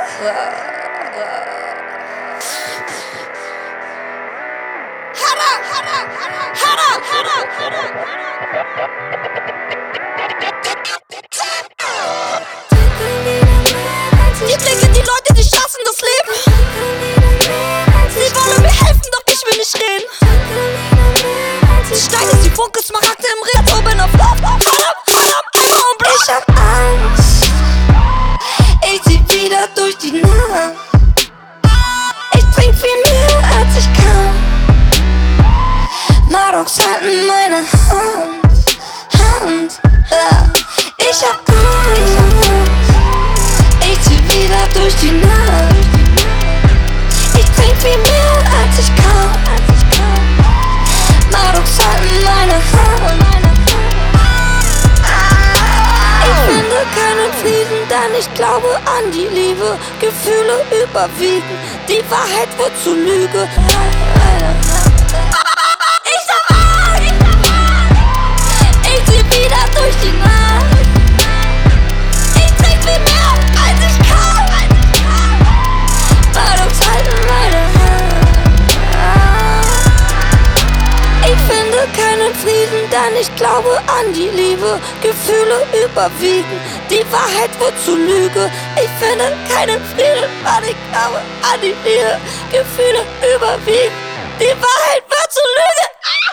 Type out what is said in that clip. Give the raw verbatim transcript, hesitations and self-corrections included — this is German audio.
Die Blicke, die Leute, die schaffen das Leben. Sie wollen mir helfen, doch ich will nicht reden. Die Steine, die Funke, Smaragde im Red, oben auf Love, Adam, Adam, Eimer und Blut. Ich hab Angst, ich zieh wieder durch die Nacht. Ich trink viel mehr, als ich kann. Maroks halten meine Hand, Hand, ja. Ich hab Angst, ich zieh wieder durch die Nacht. Ich trink viel mehr, als ich kann. Maroks halten meine Hand. Ich finde keinen Frieden, denn ich glaube an die Liebe. Gefühle überwiegen, die Wahrheit wird zur Lüge. Ich hab Angst, ich zieh wieder durch die Nacht. Ich trink viel mehr, als ich kann. Maroks halten meine Hand. Ich finde keinen Frieden, denn ich glaube an die Liebe. Gefühle überwiegen, die Wahrheit wird zur Lüge. Ich finde keinen Frieden, denn ich glaube an die Liebe. Gefühle überwiegen, die Wahrheit wird zur Lüge.